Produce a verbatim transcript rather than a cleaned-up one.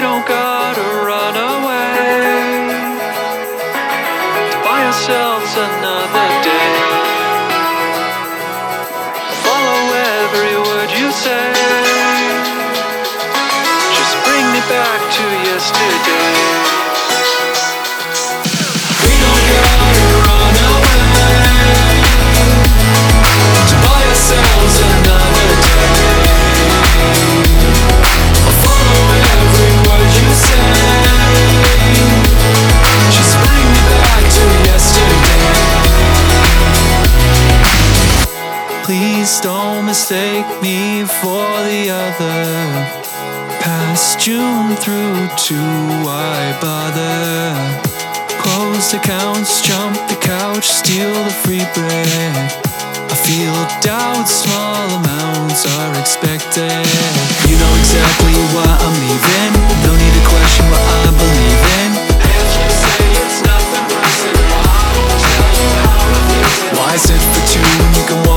don't gotta run away to buy ourselves another day. Follow every word you say, just bring me back to yesterday. We don't gotta run away to buy ourselves another day. I'll follow every word you say, just bring me back to yesterday. Please don't mistake me for the other. Past June through to why bother? Close accounts, jump the couch, steal the free bread. I feel doubt, small amounts are expected. You know exactly why I'm leaving, no need to question what I believe in. If you say it's nothing worse than why I won't tell you how to fix it. Why sit for two when you can walk